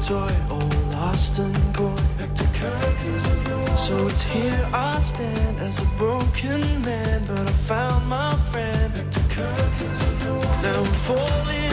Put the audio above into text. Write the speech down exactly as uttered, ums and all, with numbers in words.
toy, all lost and gone. So it's here I stand as a broken man, but I found my friend. Now I'm falling